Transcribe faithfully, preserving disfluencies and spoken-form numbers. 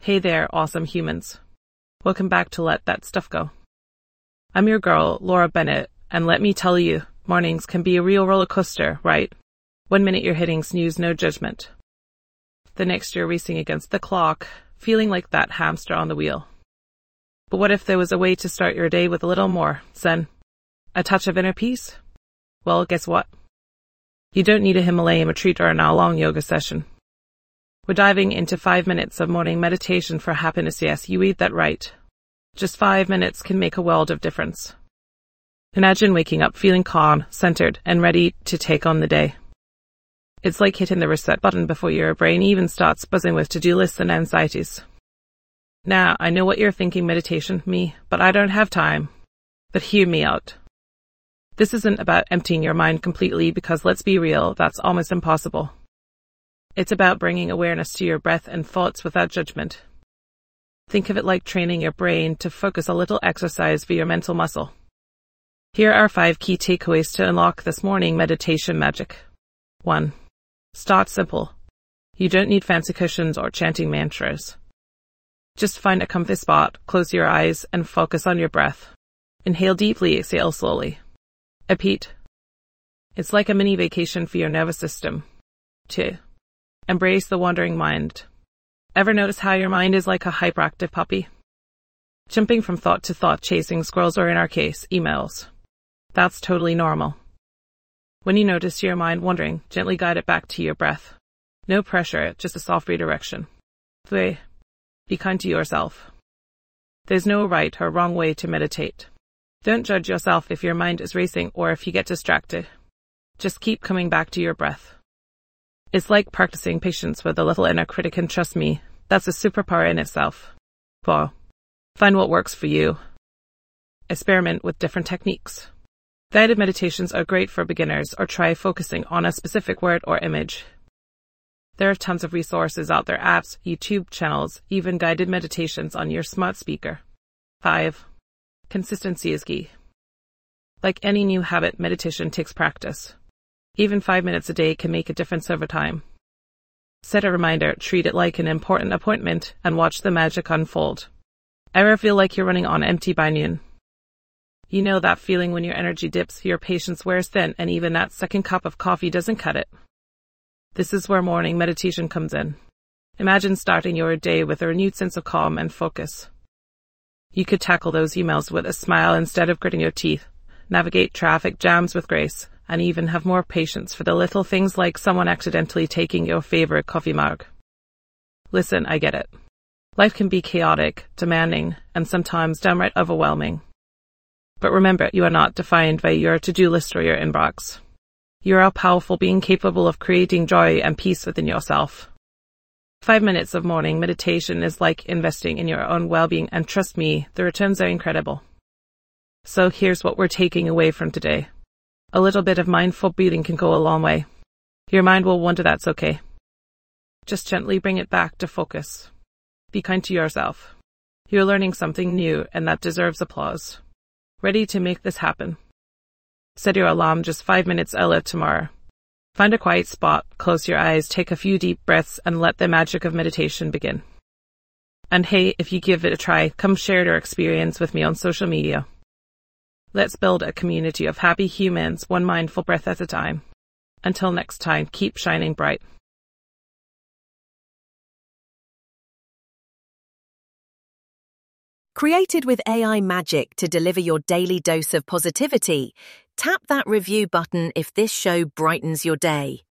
Hey there, awesome humans. Welcome back to Let That Stuff Go. I'm your girl, Laura Bennett, and let me tell you, mornings can be a real roller coaster, right? One minute you're hitting snooze, no judgment. The next you're racing against the clock, feeling like that hamster on the wheel. But what if there was a way to start your day with a little more zen? A touch of inner peace? Well, guess what? You don't need a Himalayan retreat or an hour-long yoga session. We're diving into five minutes of morning meditation for happiness. Yes, you read that right. Just five minutes can make a world of difference. Imagine waking up feeling calm, centered, and ready to take on the day. It's like hitting the reset button before your brain even starts buzzing with to-do lists and anxieties. Now, I know what you're thinking, meditation, me, but I don't have time. But hear me out. This isn't about emptying your mind completely because, let's be real, that's almost impossible. It's about bringing awareness to your breath and thoughts without judgment. Think of it like training your brain to focus, a little exercise for your mental muscle. Here are five key takeaways to unlock this morning meditation magic. one. Start simple. You don't need fancy cushions or chanting mantras. Just find a comfy spot, close your eyes, and focus on your breath. Inhale deeply, exhale slowly. Repeat. It's like a mini vacation for your nervous system. two. Embrace the wandering mind. Ever notice how your mind is like a hyperactive puppy? Jumping from thought to thought, chasing squirrels, or in our case, emails. That's totally normal. When you notice your mind wandering, gently guide it back to your breath. No pressure, just a soft redirection. three. Be kind to yourself. There's no right or wrong way to meditate. Don't judge yourself if your mind is racing or if you get distracted. Just keep coming back to your breath. It's like practicing patience with a little inner critic, and trust me, that's a superpower in itself. four. Find what works for you. Experiment with different techniques. Guided meditations are great for beginners, or try focusing on a specific word or image. There are tons of resources out there, apps, YouTube channels, even guided meditations on your smart speaker. five. Consistency is key. Like any new habit, meditation takes practice. Even five minutes a day can make a difference over time. Set a reminder, treat it like an important appointment, and watch the magic unfold. Ever feel like you're running on empty by noon? You know that feeling when your energy dips, your patience wears thin, and even that second cup of coffee doesn't cut it. This is where morning meditation comes in. Imagine starting your day with a renewed sense of calm and focus. You could tackle those emails with a smile instead of gritting your teeth, navigate traffic jams with grace, and even have more patience for the little things like someone accidentally taking your favorite coffee mug. Listen, I get it. Life can be chaotic, demanding, and sometimes downright overwhelming. But remember, you are not defined by your to-do list or your inbox. You are a powerful being capable of creating joy and peace within yourself. Five minutes of morning meditation is like investing in your own well-being, and trust me, the returns are incredible. So here's what we're taking away from today. A little bit of mindful breathing can go a long way. Your mind will wander, that's okay. Just gently bring it back to focus. Be kind to yourself. You're learning something new, and that deserves applause. Ready to make this happen? Set your alarm just five minutes earlier tomorrow. Find a quiet spot, close your eyes, take a few deep breaths, and let the magic of meditation begin. And hey, if you give it a try, come share your experience with me on social media. Let's build a community of happy humans, one mindful breath at a time. Until next time, keep shining bright. Created with A I magic to deliver your daily dose of positivity, tap that review button if this show brightens your day.